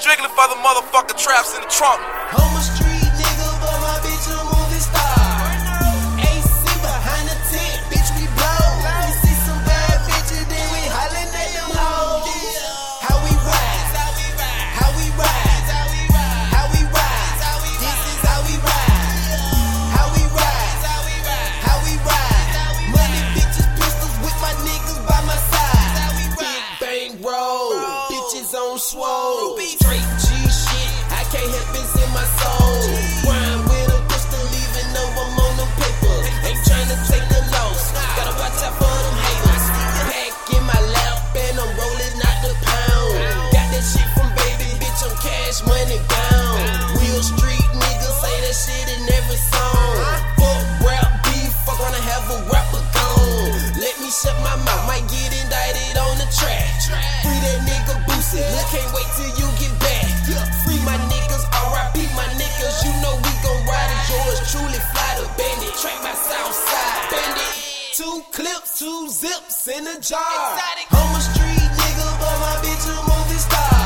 strictly for the motherfucking traps in the trunk. I'm a street nigga, but my bitch a movie star. AC behind the tent, bitch, we blow. We see some bad bitches, then we hollin' at them hoes. How we ride, how we ride, how we ride. This is how we ride, how we ride, how we ride. Money, bitches, pistols with my niggas by my side. Big bang roll, bitches on swole. Straight G shit, I can't help it in my soul. Grind with a pistol, even though I'm on the paper. Ain't tryna take the loss, gotta watch out for them haters. Pack in my lap and I'm rolling out the pound. Got that shit from baby, bitch, I'm cash money bound. Real street niggas say that shit in every song. Fuck rap beef, fuck wanna have a rapper gone. Let me shut my mouth, might get indicted on the track. Free that nigga Boosie, look, can't wait till you get back. Free my niggas, R.I.P. my niggas, you know we gon' ride it. Yours truly fly the bandit, track my south side bandit. 2 clips, 2 zips in a jar. I'm a street nigga, but my bitch a movie star.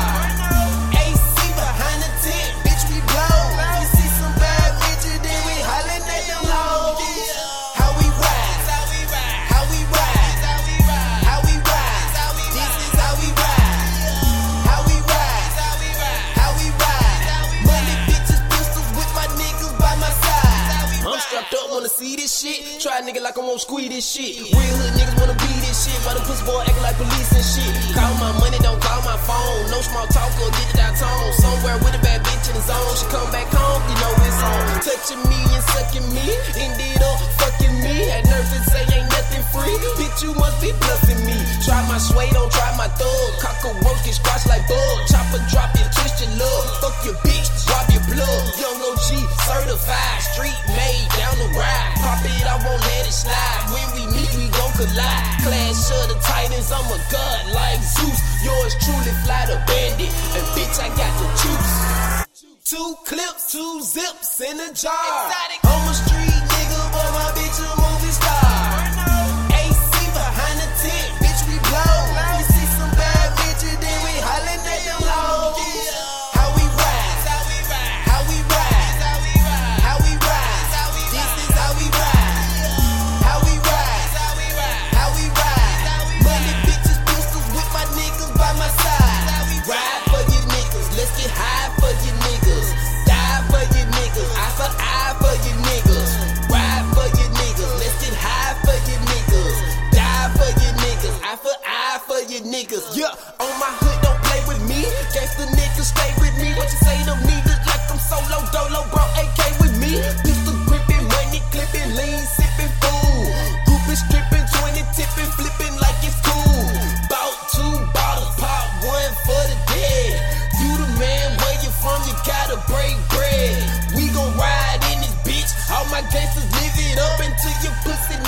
AC behind the tent, bitch, we blow. We see some bad bitches, then we hollin' at them hoes. How we ride, how we ride, how we ride. This is how we ride, how we ride, how we ride. Money, bitches, pistols with my niggas by my side. I'm strapped up, wanna see this shit. Try a nigga like I won't squeeze this shit. Real hood niggas wanna be this shit. Why the pussy boy acting like police and shit? Call my money, don't call my phone. No small talk or get it out tone. Somewhere with a bad bitch in the zone. She come back home, you know it's on. Touching me and sucking me, ended up fucking me. Had nerves and say ain't nothing free. Bitch, you must be bluffing me. Try my sway, don't try my thug. Cockroach get scratched like bug. Chopper drop it, twist your love. Fuck your bitch, drop your blood. Young OG, certified, street made, down the ride. Pop it, I won't let it slide. When we meet, we gon' collide. Clash of the Titans, I'm a god like Zeus. Yours truly fly the bandit, and bitch, I got the juice. 2 clips, 2 zips in a jar. I'm a street nigga, but my bitch a movie star. AC behind the tent, bitch, we blow. We see some bad bitches, then we hollin' at them hoes. How we ride, how we ride, how we ride. This is how we ride, how we ride, how we ride. Money, bitches, pistols with my niggas by my side. Ride for your niggas, let's get high for your niggas. Die for your niggas, eye for eye for your niggas. Ride for your niggas, let's get high for your niggas. Die for your niggas, eye for eye for your niggas. Yeah, on my hood, don't play with me. Gangsta niggas stay with me. What you say to me? Look like I'm solo dolo, bro. AK with me. Pistol gripping, money clipping, lean sipping food. Grouping, stripping, 20 tipping, flipping like it's cool. Bought 2 bottles, pop 1 for the dead. You the man, where you from? You gotta break bread. We gon' ride in this bitch. All my gangsters live it up until your pussy